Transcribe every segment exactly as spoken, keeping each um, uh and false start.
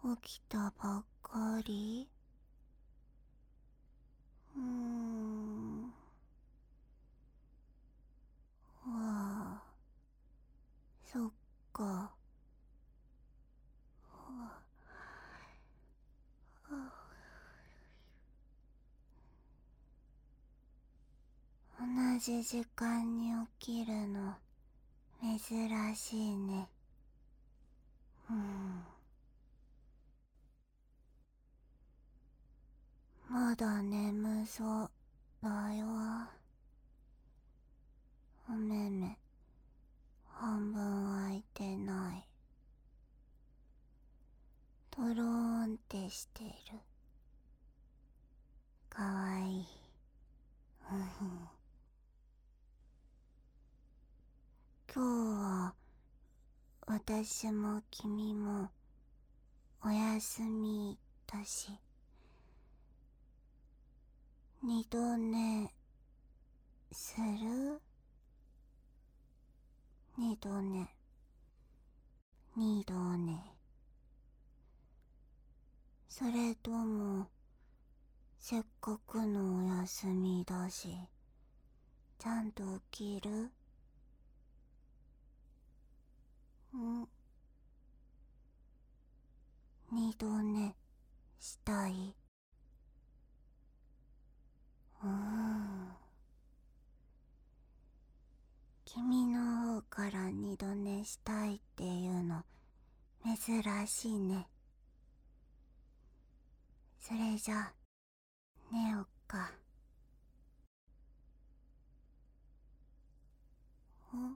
起きたばっかり。うーん。わあ、そっか。はあ、同じ時間に起きるの珍しいね。うん。まだ眠そうだよ。お目目半分開いてない。とろーんってしてる。かわいい。今日は私も君もお休みだし、二度寝する？二度寝二度寝、それともせっかくのお休みだしちゃんと起きる？ん？二度寝したい？うーん。君の方から二度寝したいっていうの珍しいね。それじゃ寝よっか。ん？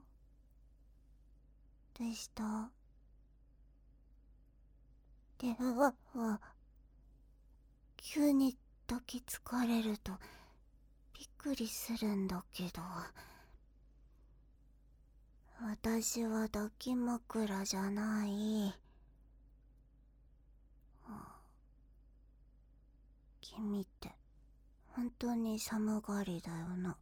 どうした？でわわ急に抱きつかれるとびっくりするんだけど、私は抱き枕じゃない。君って本当に寒がりだよな。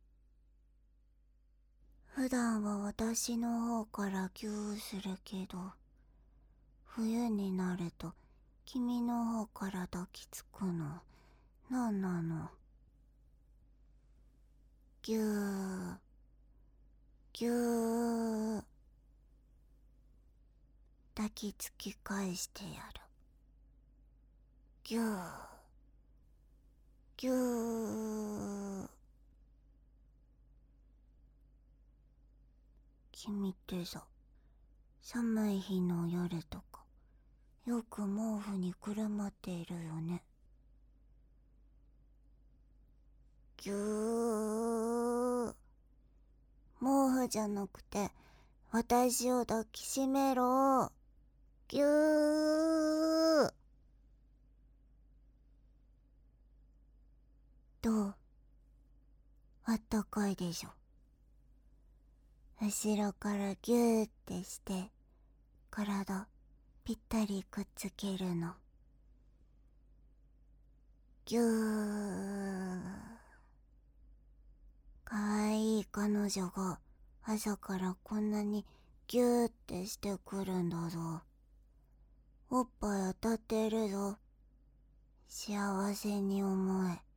普段は私の方からギューするけど、冬になると君の方から抱きつくのなんなの？ギューギュー、抱きつき返してやる。ギューギュー。君ってさ、寒い日の夜とかよく毛布にくるまっているよね。ぎゅー。毛布じゃなくて私を抱きしめろ。ぎゅー。どう？あったかいでしょ。後ろからギューってして体ぴったりくっつけるの。ぎゅー。かわいい彼女が朝からこんなにギューってしてくるんだぞ。おっぱい当たってるぞ。幸せに思え。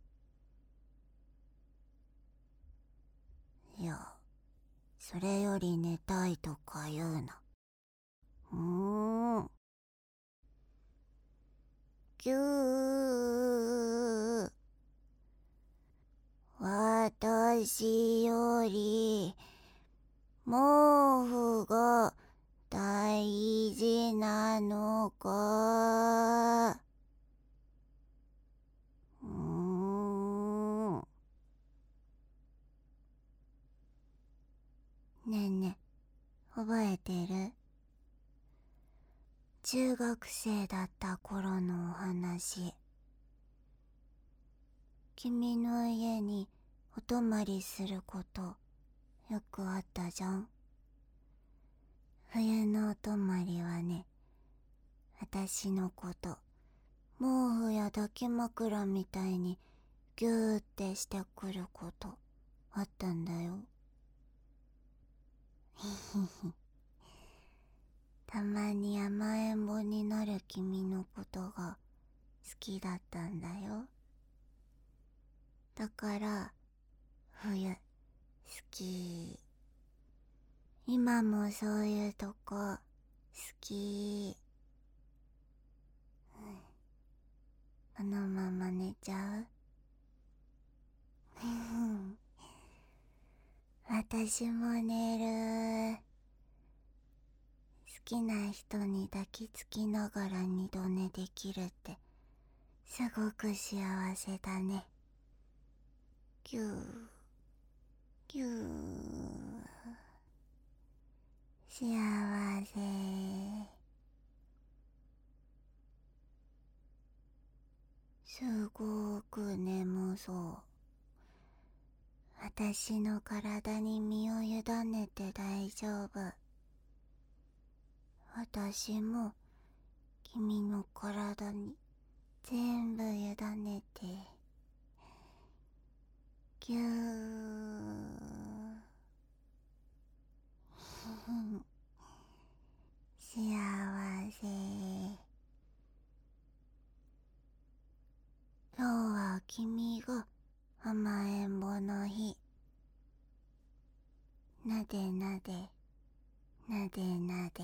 いや、それより寝たいとか言うな。うーん。ぎゅー。私より毛布が大事なのか。うーん。ねえねえ、覚えてる？中学生だった頃のお話。君の家にお泊まりすることよくあったじゃん。冬のお泊まりはね、私のこと毛布や抱き枕みたいにギューってしてくることあったんだよ。 たまに甘えん坊になる君のことが好きだったんだよ。だから冬好き。今もそういうとこ好き。このまま寝ちゃう？私も寝る。好きな人に抱きつきながら二度寝できるってすごく幸せだね。ぎゅーぎゅー幸せ。すごく眠そう。私の体に身を委ねて大丈夫。私も君の体に全部委ねて。ぎゅー幸せ。今日は君が甘えん坊の日。なでなでなでなで。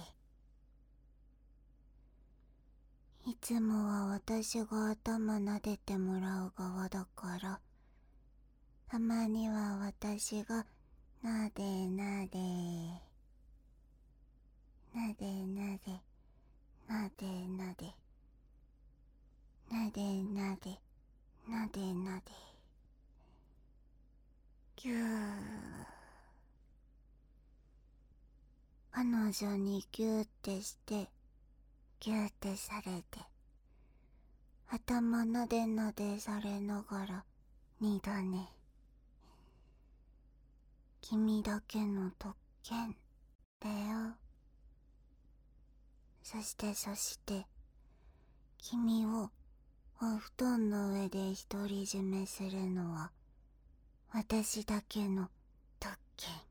いつもは私が頭撫でてもらう側だから、たまには私がなでなでなでなでなでなでなでなでなでなでぎゅー。彼女にギューってしてギューってされて、頭なでなでされながら二度寝。君だけの特権だよ。そしてそして君をお布団の上で独り占めするのは私だけの特権。